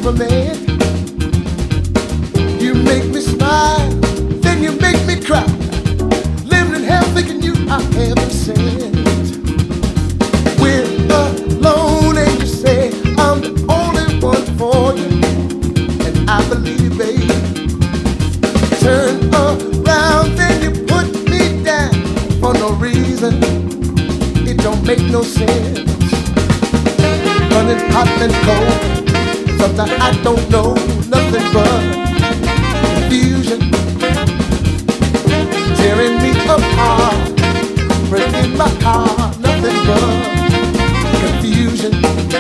compliment. You make me smile, then you make me cry. Living in hell thinking you are heaven sent. We're alone and you say I'm the only one for you, and I believe, baby. Turn around, then you put me down for no reason. It don't make no sense. Running hot and cold, sometimes I don't know nothing but confusion, tearing me apart, breaking my heart. Nothing but confusion.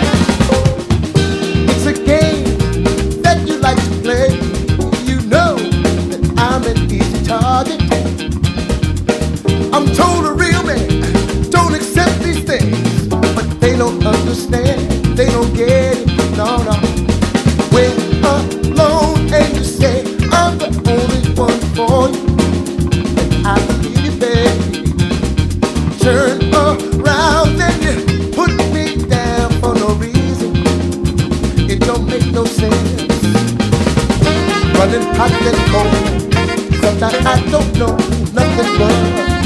It's a game that you like to play. You know that I'm an easy target. I'm told a real man don't accept these things, but they don't understand. They don't get it, no, no. We're alone and you say I'm the only one for you, and I believe you, baby. Turn around and you put me down for no reason. It don't make no sense. Running hot and cold, sometimes I don't know nothing but